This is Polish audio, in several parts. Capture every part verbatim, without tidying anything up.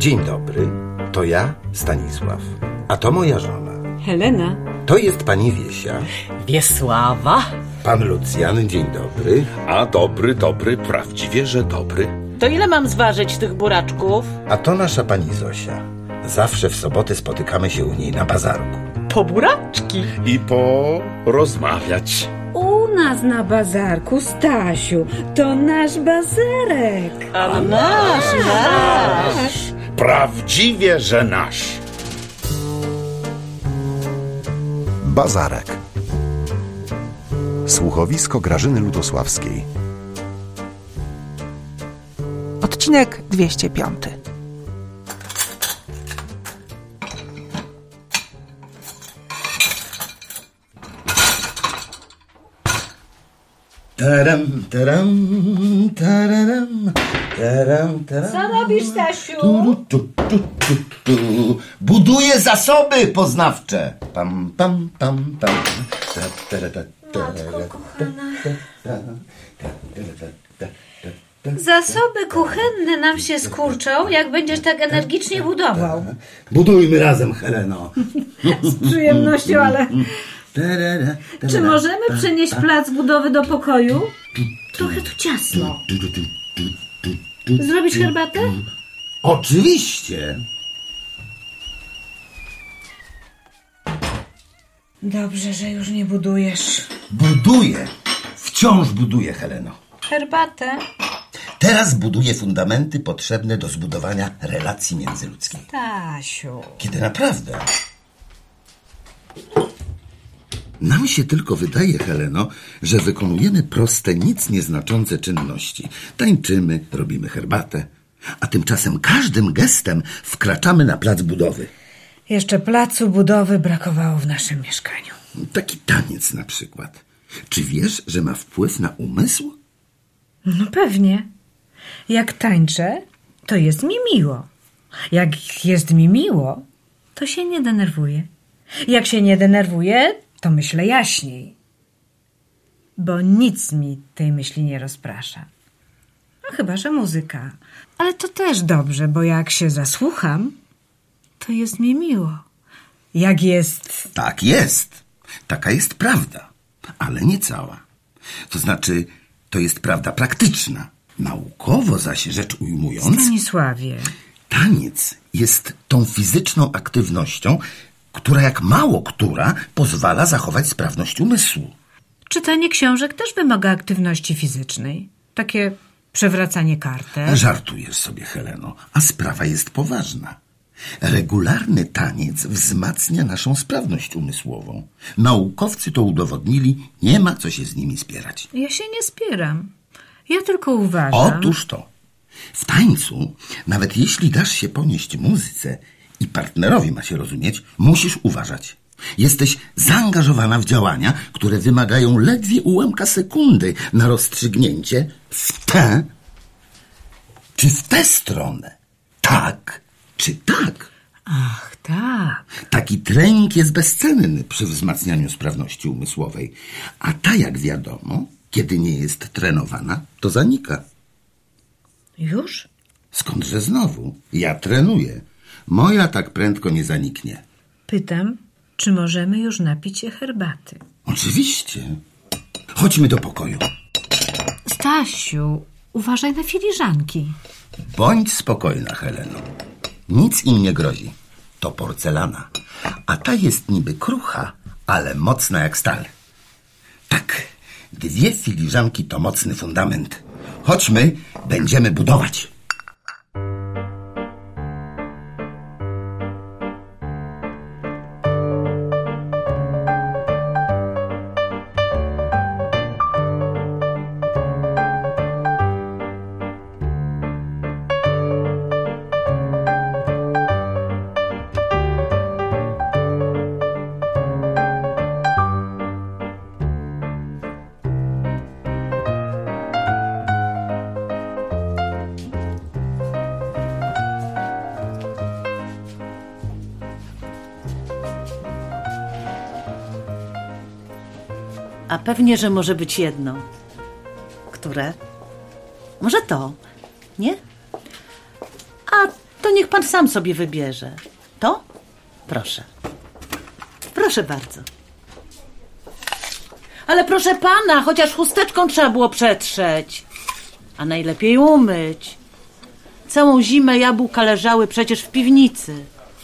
Dzień dobry, to ja, Stanisław, a to moja żona. Helena. To jest pani Wiesia. Wiesława. Pan Lucjan, dzień dobry. A dobry, dobry, prawdziwie, że dobry. To ile mam zważyć tych buraczków? A to nasza pani Zosia. Zawsze w soboty spotykamy się u niej na bazarku. Po buraczki. I porozmawiać. U nas na bazarku, Stasiu, to nasz bazarek. A, A nasz, nasz, nasz. Prawdziwie, że nasz. Bazarek. Słuchowisko Grażyny Ludosławskiej. Odcinek dwieście pięć. Taram, taram, tararam, taram, taram. Co robisz, Stasiu? Tu, tu, tu, tu, tu. Buduję zasoby poznawcze. Pam, pam, pam, pam. Ta, ta, ta, ta, Matko kochana. ta, ta, ta, ta, ta. Zasoby kuchenne nam się skurczą, jak będziesz tak energicznie budował. Budujmy razem, Heleno. Z przyjemnością, ale... Czy możemy przenieść plac budowy do pokoju? Trochę tu ciasno. Zrobić herbatę? Oczywiście. Dobrze, że już nie budujesz. Buduję. Wciąż buduję, Heleno. Herbatę? Teraz buduję fundamenty potrzebne do zbudowania relacji międzyludzkich. Stasiu. Kiedy naprawdę... Nam się tylko wydaje, Heleno, że wykonujemy proste, nic nieznaczące czynności. Tańczymy, robimy herbatę, a tymczasem każdym gestem wkraczamy na plac budowy. Jeszcze placu budowy brakowało w naszym mieszkaniu. Taki taniec na przykład. Czy wiesz, że ma wpływ na umysł? No pewnie. Jak tańczę, to jest mi miło. Jak jest mi miło, to się nie denerwuję. Jak się nie denerwuję, to myślę jaśniej. Bo nic mi tej myśli nie rozprasza. No chyba że muzyka. Ale to też dobrze, bo jak się zasłucham, to jest mi miło. Jak jest... Tak jest. Taka jest prawda. Ale nie cała. To znaczy, to jest prawda praktyczna. Naukowo zaś rzecz ujmując... Stanisławie... Taniec jest tą fizyczną aktywnością, która jak mało która pozwala zachować sprawność umysłu. Czytanie książek też wymaga aktywności fizycznej. Takie przewracanie kartek. Żartujesz sobie, Heleno, a sprawa jest poważna. Regularny taniec wzmacnia naszą sprawność umysłową. Naukowcy to udowodnili, nie ma co się z nimi spierać. Ja się nie spieram. Ja tylko uważam... Otóż to. W tańcu, nawet jeśli dasz się ponieść muzyce i partnerowi ma się rozumieć, musisz uważać. Jesteś zaangażowana w działania, które wymagają ledwie ułamka sekundy na rozstrzygnięcie w tę czy w tę stronę. Tak czy tak. Ach, tak. Taki trening jest bezcenny przy wzmacnianiu sprawności umysłowej. A ta, jak wiadomo, kiedy nie jest trenowana, to zanika. Już? Skądże znowu? Ja trenuję. Moja tak prędko nie zaniknie. Pytam, czy możemy już napić się herbaty? Oczywiście. Chodźmy do pokoju. Stasiu, uważaj na filiżanki. Bądź spokojna, Heleno. Nic im nie grozi. To porcelana. A ta jest niby krucha, ale mocna jak stal. Tak, dwie filiżanki to mocny fundament. Chodźmy, będziemy budować. A pewnie, że może być jedno. Które? Może to, nie? A To niech pan sam sobie wybierze. To? Proszę. Proszę bardzo. Ale proszę pana, chociaż chusteczką trzeba było przetrzeć. A najlepiej umyć. Całą zimę jabłka leżały przecież w piwnicy.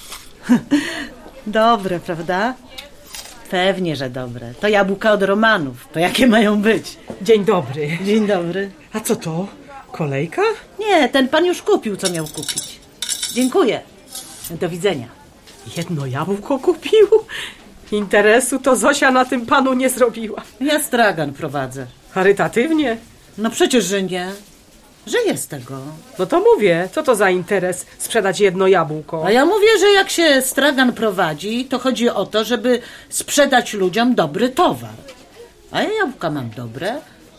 Dobre, prawda? Pewnie, że dobre. To jabłka od Romanów. To jakie mają być? Dzień dobry. Dzień dobry. A co to? Kolejka? Nie, ten pan już kupił, co miał kupić. Dziękuję. Do widzenia. Jedno jabłko kupił? Interesu to Zosia na tym panu nie zrobiła. Ja stragan prowadzę. Charytatywnie? No przecież, że nie. Że jest tego. No to mówię, co to za interes sprzedać jedno jabłko? A ja mówię, że jak się stragan prowadzi, to chodzi o to, żeby sprzedać ludziom dobry towar. A ja jabłka mam dobre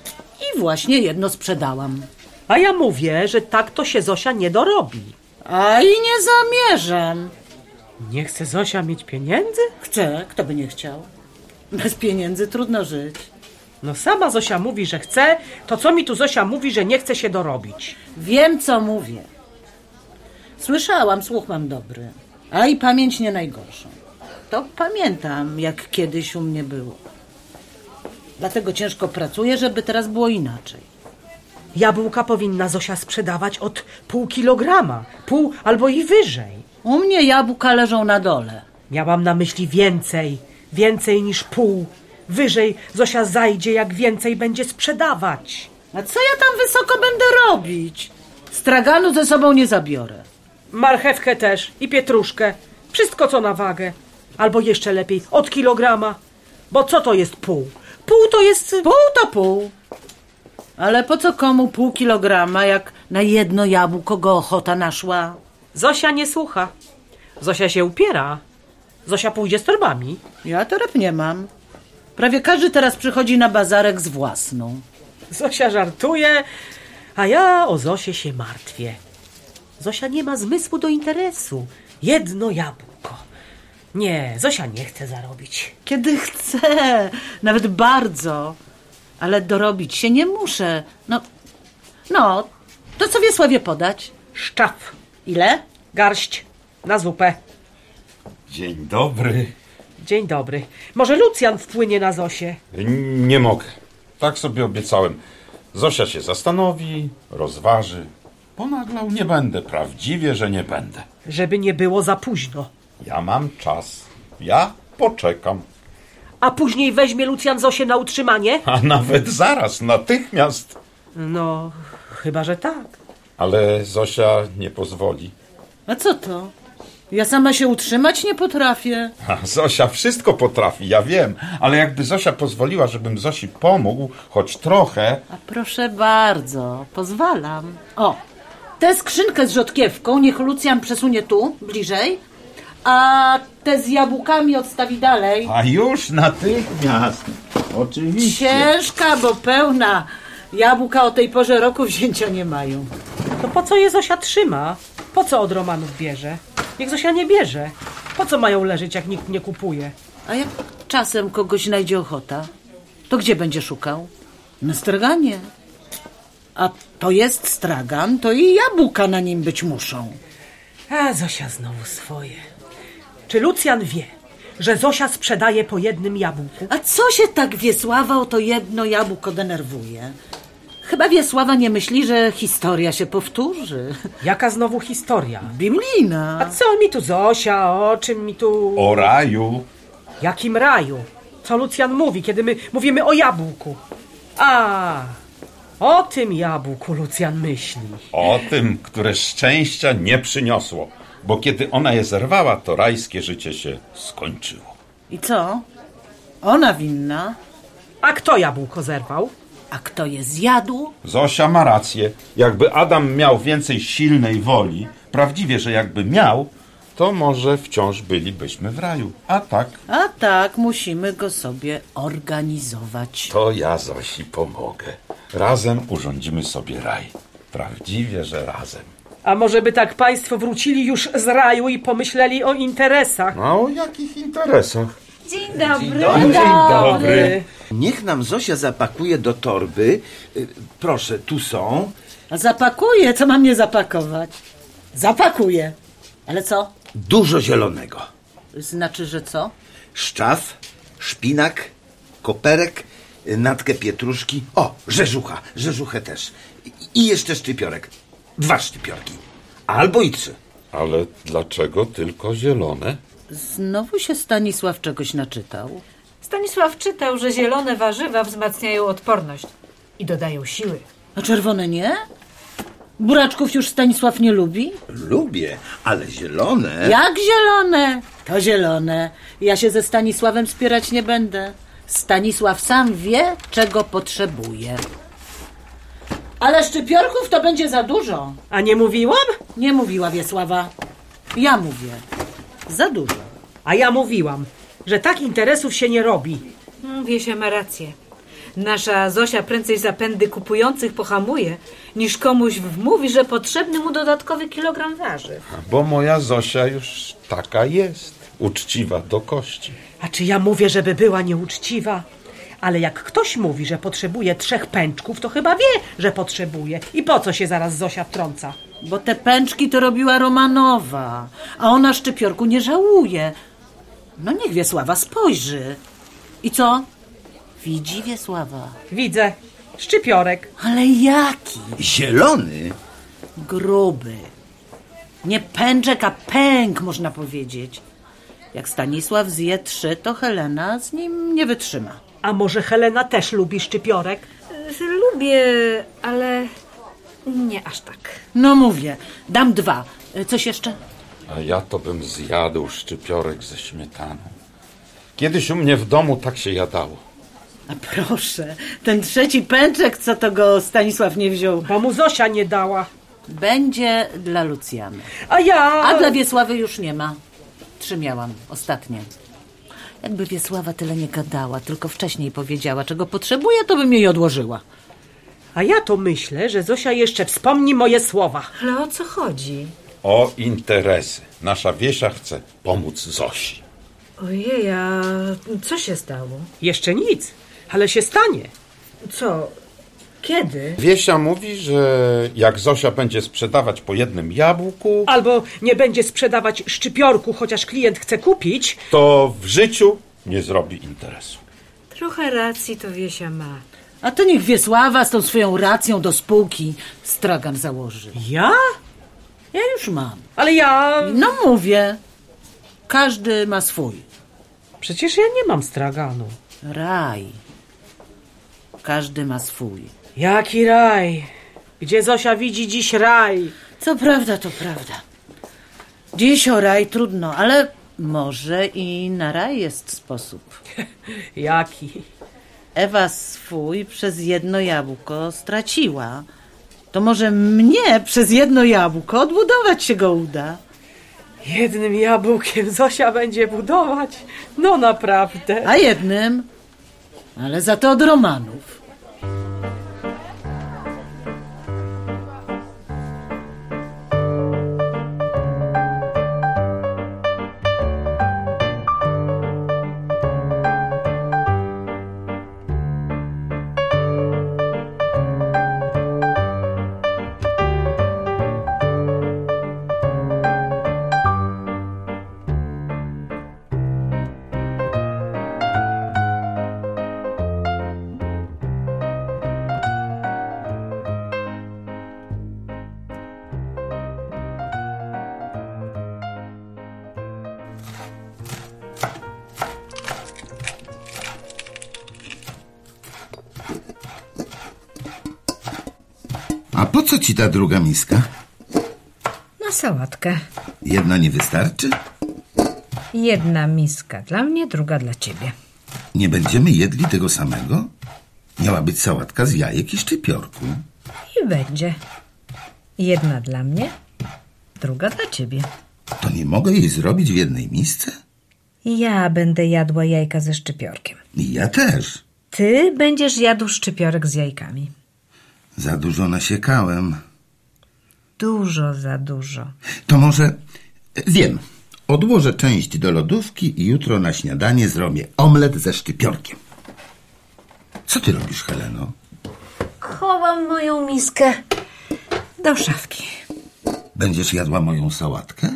i właśnie jedno sprzedałam. A ja mówię, że tak to się Zosia nie dorobi. A i nie zamierzam. Nie chce Zosia mieć pieniędzy? Chcę, kto by nie chciał. Bez pieniędzy trudno żyć. No sama Zosia mówi, że chce, to co mi tu Zosia mówi, że nie chce się dorobić? Wiem, co mówię. Słyszałam, słuch mam dobry, a i pamięć nie najgorszą. To pamiętam, jak kiedyś u mnie było. Dlatego ciężko pracuję, żeby teraz było inaczej. Jabłka powinna Zosia sprzedawać od pół kilograma, pół albo i wyżej. U mnie jabłka leżą na dole. Miałam na myśli więcej, więcej niż pół. Wyżej Zosia zajdzie, jak więcej będzie sprzedawać. A co ja tam wysoko będę robić? Straganu ze sobą nie zabiorę. Marchewkę też i pietruszkę. Wszystko co na wagę. Albo jeszcze lepiej, od kilograma. Bo co to jest pół? Pół to jest... Pół to pół. Ale po co komu pół kilograma, jak na jedno jabłko go ochota naszła? Zosia nie słucha. Zosia się upiera. Zosia pójdzie z torbami. Ja toreb nie mam. Prawie każdy teraz przychodzi na bazarek z własną. Zosia żartuje, a ja o Zosię się martwię. Zosia nie ma zmysłu do interesu. Jedno jabłko. Nie, Zosia nie chce zarobić. Kiedy chcę, nawet bardzo. Ale dorobić się nie muszę. No, no, to co Wiesławie podać? Szczaf. Ile? Garść. Na zupę. Dzień dobry. Dzień dobry. Może Lucjan wpłynie na Zosię? Nie mogę. Tak sobie obiecałem. Zosia się zastanowi, rozważy. Ponaglał nie będę, prawdziwie, że nie będę. Żeby nie było za późno. Ja mam czas. Ja poczekam. A później weźmie Lucjan Zosię na utrzymanie? A nawet zaraz, natychmiast. No, chyba, że tak. Ale Zosia nie pozwoli. A co to? Ja sama się utrzymać nie potrafię. A Zosia wszystko potrafi, ja wiem. Ale jakby Zosia pozwoliła, żebym Zosi pomógł, choć trochę... A proszę bardzo, pozwalam. O, tę skrzynkę z rzodkiewką niech Lucjan przesunie tu, bliżej. A te z jabłkami odstawi dalej. A już natychmiast. Oczywiście. Ciężka, bo pełna. Jabłka o tej porze roku wzięcia nie mają. To po co je Zosia trzyma? Po co od Romanów bierze? Niech Zosia nie bierze. Po co mają leżeć, jak nikt nie kupuje? A jak czasem kogoś znajdzie ochota, to gdzie będzie szukał? Na straganie. A to jest stragan, to i jabłka na nim być muszą. A Zosia znowu swoje. Czy Lucjan wie, że Zosia sprzedaje po jednym jabłku? A co się tak Wiesława o to jedno jabłko denerwuje? Chyba Wiesława nie myśli, że historia się powtórzy. Jaka znowu historia? Bimlina. A co mi tu Zosia? O czym mi tu... O raju. Jakim raju? Co Lucjan mówi, kiedy my mówimy o jabłku? A, o tym jabłku Lucjan myśli. O tym, które szczęścia nie przyniosło. Bo kiedy ona je zerwała, to rajskie życie się skończyło. I co? Ona winna. A kto jabłko zerwał? A kto je zjadł? Zosia ma rację. Jakby Adam miał więcej silnej woli, prawdziwie, że jakby miał, to może wciąż bylibyśmy w raju. A tak... A tak, musimy go sobie organizować. To ja Zosi pomogę. Razem urządzimy sobie raj. Prawdziwie, że razem. A może by tak państwo wrócili już z raju i pomyśleli o interesach? A o jakich interesach? Dzień dobry. Dzień dobry. Niech nam Zosia zapakuje do torby. Y, Proszę, tu są. A zapakuję, co mam nie zapakować? Zapakuję. Ale co? Dużo zielonego. Znaczy, że co? Szczaw, szpinak, koperek, natkę pietruszki. O, rzeżucha, rzeżuchę też. I jeszcze szczypiorek. Dwa szczypiorki. Albo i trzy. Ale dlaczego tylko zielone? Znowu się Stanisław czegoś naczytał. Stanisław czytał, że zielone warzywa wzmacniają odporność i dodają siły. A czerwone nie? Buraczków już Stanisław nie lubi? Lubię, ale zielone... Jak zielone? To zielone. Ja się ze Stanisławem spierać nie będę. Stanisław sam wie, czego potrzebuje. Ale szczypiorków to będzie za dużo. A nie mówiłam? Nie mówiła Wiesława. Ja mówię. Za dużo. A ja mówiłam, że tak interesów się nie robi. Wiesia ma rację. Nasza Zosia prędzej zapędy kupujących pohamuje, niż komuś wmówi, że potrzebny mu dodatkowy kilogram warzyw. Bo moja Zosia już taka jest. Uczciwa do kości. A czy ja mówię, żeby była nieuczciwa? Ale jak ktoś mówi, że potrzebuje trzech pęczków, to chyba wie, że potrzebuje. I po co się zaraz Zosia wtrąca? Bo te pęczki to robiła Romanowa, a ona szczypiorku nie żałuje. No niech Wiesława spojrzy. I co? Widzi Wiesława? Widzę. Szczypiorek. Ale jaki? Zielony? Gruby. Nie pęczek, a pęk, można powiedzieć. Jak Stanisław zje trzy, to Helena z nim nie wytrzyma. A może Helena też lubi szczypiorek? Lubię, ale nie aż tak. No mówię, dam dwa. Coś jeszcze? A ja to bym zjadł szczypiorek ze śmietaną. Kiedyś u mnie w domu tak się jadało. A proszę, ten trzeci pęczek, co to go Stanisław nie wziął? Bo mu Zosia nie dała. Będzie dla Lucjany. A ja... A dla Wiesławy już nie ma. Trzy miałam, ostatnie. Jakby Wiesława tyle nie gadała, tylko wcześniej powiedziała, czego potrzebuje, to bym jej odłożyła. A ja to myślę, że Zosia jeszcze wspomni moje słowa. Ale o co chodzi? O interesy. Nasza Wiesia chce pomóc Zosi. Ojej, a co się stało? Jeszcze nic, ale się stanie. Co? Kiedy? Wiesia mówi, że jak Zosia będzie sprzedawać po jednym jabłku, Albo nie będzie sprzedawać szczypiorku, chociaż klient chce kupić. to w życiu nie zrobi interesu. Trochę racji to Wiesia ma. A to niech Wiesława z tą swoją racją do spółki stragan założy. Ja? Ja już mam. Ale ja... No mówię, każdy ma swój. Przecież ja nie mam straganu. Raj. Każdy ma swój. Jaki raj? Gdzie Zosia widzi dziś raj? Co prawda, to prawda. Dziś o raj trudno, ale może i na raj jest sposób. Jaki? Ewa swój przez jedno jabłko straciła. To może mnie przez jedno jabłko odbudować się go uda. Jednym jabłkiem Zosia będzie budować? No naprawdę. A jednym, ale za to od Romanów. A po co ci ta druga miska? Na sałatkę. Jedna nie wystarczy? Jedna miska dla mnie, druga dla ciebie. Nie będziemy jedli tego samego? Miała być sałatka z jajek i szczypiorku. I będzie. Jedna dla mnie, druga dla ciebie. To nie mogę jej zrobić w jednej misce? Ja będę jadła jajka ze szczypiorkiem. I ja też. Ty będziesz jadł szczypiorek z jajkami. Za dużo nasiekałem. Dużo za dużo. To może... Wiem. Odłożę część do lodówki i jutro na śniadanie zrobię omlet ze szczypiorkiem. Co ty robisz, Heleno? Chowam moją miskę do szafki. Będziesz jadła moją sałatkę?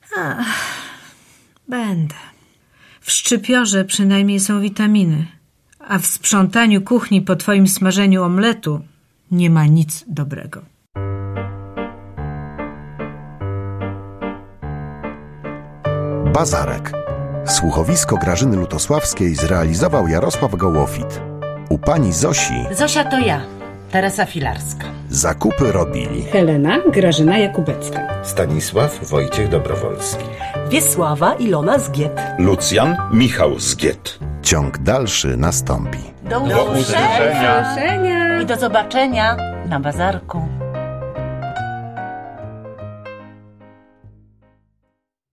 Będę. W szczypiorze przynajmniej są witaminy, a w sprzątaniu kuchni po twoim smażeniu omletu nie ma nic dobrego. Bazarek. Słuchowisko Grażyny Lutosławskiej zrealizował Jarosław Gołofit. U pani Zosi Zosia to ja, Teresa Filarska. zakupy robili Helena Grażyna Jakubecka. Stanisław Wojciech Dobrowolski. Wiesława Ilona Zgiet. Lucjan Michał Zgiet. Ciąg dalszy nastąpi. Do Do usłyszenia. I do zobaczenia na bazarku.